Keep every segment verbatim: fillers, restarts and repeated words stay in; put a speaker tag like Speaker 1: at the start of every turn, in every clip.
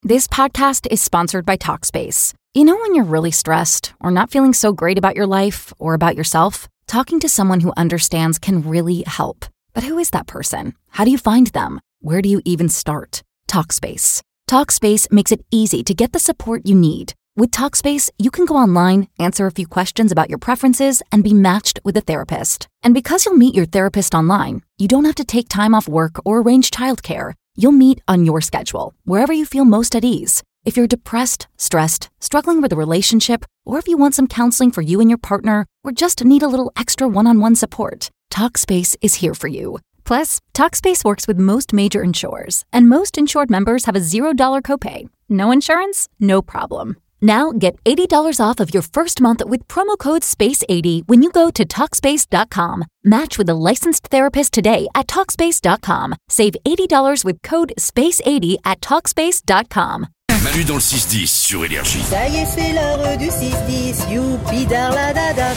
Speaker 1: This podcast is sponsored by Talkspace. You know when you're really stressed or not feeling so great about your life or about yourself? Talking to someone who understands can really help. But who is that person? How do you find them? Where do you even start? Talkspace. Talkspace makes it easy to get the support you need. With Talkspace, you can go online, answer a few questions about your preferences, and be matched with a therapist. And because you'll meet your therapist online, you don't have to take time off work or arrange childcare. You'll meet on your schedule, wherever you feel most at ease. If you're depressed, stressed, struggling with a relationship, or if you want some counseling for you and your partner, or just need a little extra one-on-one support, Talkspace is here for you. Plus, Talkspace works with most major insurers, and most insured members have a zero dollars copay. No insurance? No problem. Now get eighty dollars off of your first month with promo code space eighty when you go to Talkspace dot com. Match with a licensed therapist today at Talkspace dot com. Save eighty dollars with code space eighty at Talkspace dot com.
Speaker 2: Manu dans le six dix sur Énergie.
Speaker 3: Ça y est, c'est l'heure du six dix, youpi darladada.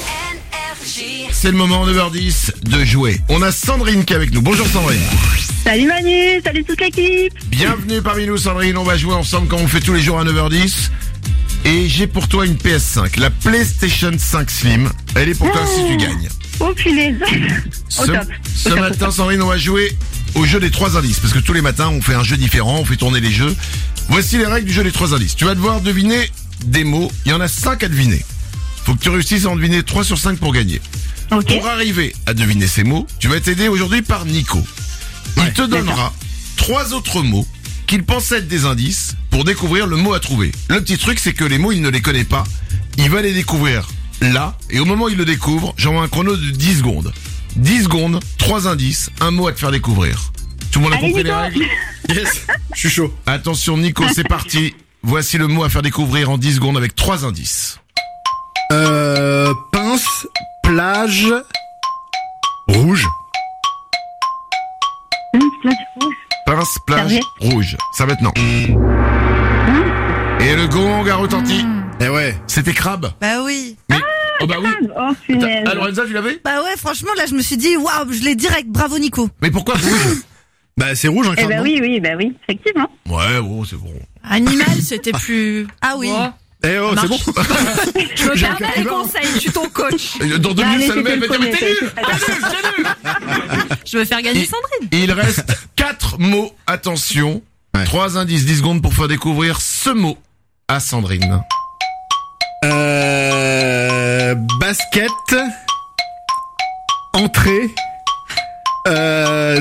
Speaker 4: C'est le moment neuf heures dix de jouer. On a Sandrine qui est avec nous. Bonjour Sandrine.
Speaker 5: Salut Manu, salut toute l'équipe.
Speaker 4: Bienvenue parmi nous Sandrine, on va jouer ensemble comme on fait tous les jours à neuf heures dix. Et j'ai pour toi une P S cinq, la PlayStation cinq Slim. Elle est pour toi si tu gagnes.
Speaker 5: Oh punaise.
Speaker 4: Ce,
Speaker 5: Au top.
Speaker 4: ce
Speaker 5: Au top,
Speaker 4: matin
Speaker 5: au top.
Speaker 4: Sandrine, on va jouer au jeu des trois indices. Parce que tous les matins on fait un jeu différent, on fait tourner les jeux. Voici les règles du jeu des trois indices. Tu vas devoir deviner des mots, il y en a cinq à deviner. Faut que tu réussisses à en deviner trois sur cinq pour gagner.
Speaker 5: Ok.
Speaker 4: Pour arriver à deviner ces mots, tu vas être aidé aujourd'hui par Nico. Il te donnera trois autres mots qu'il pense être des indices pour découvrir le mot à trouver. Le petit truc, c'est que les mots, il ne les connaît pas. Il va les découvrir là, et au moment où il le découvre, j'envoie un chrono de dix secondes. dix secondes, trois indices, un mot à te faire découvrir. Tout le monde a
Speaker 5: Allez,
Speaker 4: compris les
Speaker 5: Nico.
Speaker 4: règles?
Speaker 2: Yes, je suis chaud.
Speaker 4: Attention Nico, c'est parti. Voici le mot à faire découvrir en dix secondes avec trois indices.
Speaker 2: Euh, pince, plage, rouge.
Speaker 5: Hum, plage rouge.
Speaker 4: Pince, plage,
Speaker 5: Serviette.
Speaker 4: rouge. Ça maintenant. Et le gong a retenti.
Speaker 2: Eh ouais.
Speaker 4: C'était crabe.
Speaker 6: Bah oui.
Speaker 4: Mais, oh bah oui.
Speaker 5: Oh punaise.
Speaker 4: Ah, Lorenza, tu l'avais?
Speaker 6: Bah ouais, franchement, là, je me suis dit, waouh, je l'ai direct, bravo Nico.
Speaker 4: Mais pourquoi rouge?
Speaker 2: Bah c'est rouge un
Speaker 5: Eh
Speaker 2: crabe.
Speaker 5: ben
Speaker 2: non
Speaker 5: oui, oui, ben oui, effectivement.
Speaker 4: Ouais, bon, c'est bon.
Speaker 7: Animal, c'était plus...
Speaker 6: Ah oui.
Speaker 7: Ouais.
Speaker 2: Eh oh, c'est bon.
Speaker 7: Je me permets les conseils, je suis ton coach.
Speaker 4: Dans deux
Speaker 5: Allez,
Speaker 4: minutes, ça le
Speaker 5: c'était
Speaker 4: met,
Speaker 5: le
Speaker 4: elle va dire, mais
Speaker 5: premier,
Speaker 4: t'es nul,
Speaker 5: c'était
Speaker 4: t'es nul, t'es nul.
Speaker 7: Je veux faire gagner Sandrine.
Speaker 4: Il reste quatre mots, attention.
Speaker 2: Ouais.
Speaker 4: Trois indices, dix secondes pour faire découvrir ce mot à Sandrine.
Speaker 2: Euh, basket, entrée, euh,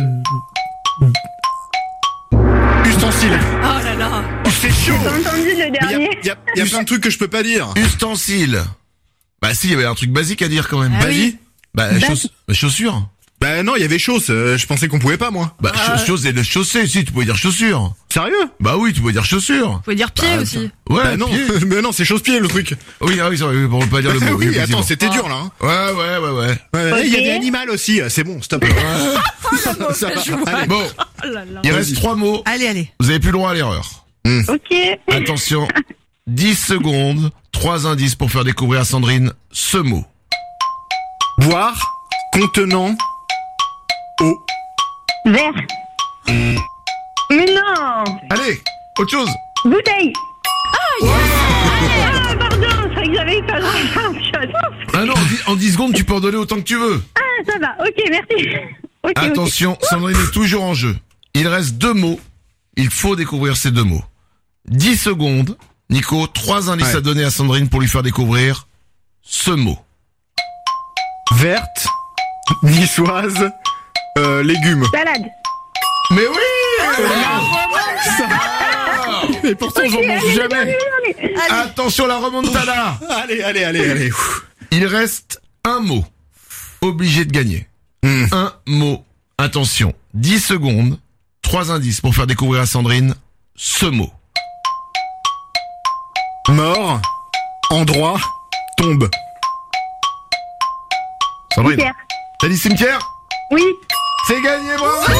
Speaker 2: ustensile.
Speaker 7: Oh là là.
Speaker 2: Oh, c'est chaud.
Speaker 5: T'as entendu le
Speaker 2: Mais y a,
Speaker 5: dernier?
Speaker 2: y a- y a plein de trucs que je peux pas dire.
Speaker 4: Ustensile. Bah si, il y avait un truc basique à dire quand même.
Speaker 7: Ah
Speaker 4: Vas-y.
Speaker 7: oui.
Speaker 4: Bah,
Speaker 5: Bas-
Speaker 4: chauss- bah, chaussures.
Speaker 2: Bah non, il y avait chausse. euh, je pensais qu'on pouvait pas moi.
Speaker 4: Bah, cha- chose et le chaussée, si, tu pouvais dire chaussures.
Speaker 2: Sérieux?
Speaker 4: Bah oui, tu pouvais dire chaussures.
Speaker 7: Vous pouvez dire pied
Speaker 4: Bah,
Speaker 7: aussi.
Speaker 4: Ouais,
Speaker 2: Bah non,
Speaker 4: pied.
Speaker 2: mais non, c'est chausse-pied le truc.
Speaker 4: Oui, ah oui, ça, oui, pour ne pas dire le mot.
Speaker 2: oui,
Speaker 4: effectivement.
Speaker 2: attends, c'était dur là. Hein.
Speaker 4: Ouais, ouais, ouais, ouais.
Speaker 2: Ouais, ouais, il y
Speaker 5: Ok.
Speaker 2: avait animal aussi. C'est bon, stop. Ça va. Allez.
Speaker 4: Bon,
Speaker 7: Oh là là.
Speaker 4: il reste trois mots.
Speaker 6: Allez, allez.
Speaker 4: Vous avez plus le droit à l'erreur.
Speaker 5: Ok.
Speaker 4: Attention, dix secondes, trois indices pour faire découvrir à Sandrine ce mot.
Speaker 2: Boire, contenant, eau.
Speaker 5: Vert. Mais non.
Speaker 4: Allez, autre chose.
Speaker 5: Bouteille. Ah, pardon, c'est vrai que j'avais pas le droit à autre chose.
Speaker 4: Ah non, en dix- en dix secondes, tu peux en donner autant que tu veux.
Speaker 5: Ah, ça va, ok, merci. Ok, ok.
Speaker 4: Attention, Sandrine est toujours en jeu. Il reste deux mots. Il faut découvrir ces deux mots. dix secondes. Nico, trois indices
Speaker 2: Ouais.
Speaker 4: à donner à Sandrine pour lui faire découvrir ce mot.
Speaker 2: Verte, niçoise, euh, légumes.
Speaker 5: Salade.
Speaker 4: Mais oui!
Speaker 2: Et pourtant j'en mange jamais.
Speaker 4: Attention, la remontada.
Speaker 2: Allez, allez, allez, allez.
Speaker 4: Il reste un mot. Obligé de gagner.
Speaker 2: Hmm.
Speaker 4: Un mot. Attention. dix secondes. Trois indices pour faire découvrir à Sandrine ce mot.
Speaker 2: Mort, endroit, tombe.
Speaker 4: Sandrine.
Speaker 5: Cimetière.
Speaker 4: T'as dit cimetière?
Speaker 5: Oui.
Speaker 4: C'est gagné, bravo!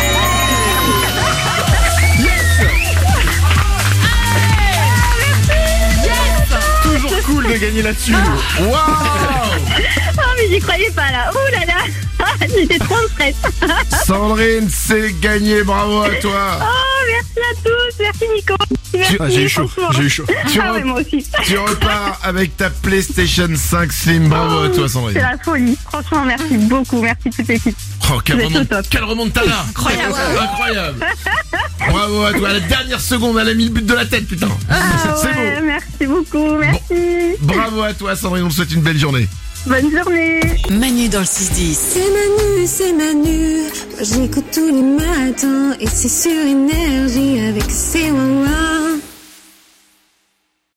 Speaker 2: Toujours cool de gagner là-dessus.
Speaker 4: Waouh!
Speaker 5: Oh, mais j'y croyais pas là. Ouh là là. Ah, j'étais trop en stress.
Speaker 4: Sandrine, c'est gagné, bravo à toi!
Speaker 5: Oh, merci à tous. merci Nico. Merci,
Speaker 2: Ah, j'ai eu chaud,
Speaker 5: franchement.
Speaker 2: j'ai eu chaud.
Speaker 4: Tu,
Speaker 5: Ah
Speaker 4: re-
Speaker 5: ouais, moi aussi.
Speaker 4: tu repars avec ta PlayStation cinq Slim. Bravo à toi,
Speaker 5: C'est
Speaker 4: Sandrine.
Speaker 5: la folie. Franchement, merci beaucoup. Merci toute l'équipe.
Speaker 4: Oh, quelle,
Speaker 5: Vous êtes au
Speaker 4: remont-
Speaker 5: top.
Speaker 4: quelle remontada.
Speaker 6: Incroyable.
Speaker 4: Incroyable. Bravo à toi. À la dernière seconde, elle a mis le but de la tête, putain.
Speaker 5: Ah
Speaker 4: C'est
Speaker 5: ouais,
Speaker 4: beau.
Speaker 5: merci beaucoup. Merci.
Speaker 4: Bravo à toi, Sandrine. On te souhaite une belle journée.
Speaker 5: Bonne journée.
Speaker 8: Manu dans le six dix.
Speaker 9: C'est Manu, c'est Manu. Moi j'écoute tous les matins et c'est sur énergie avec ses wawa.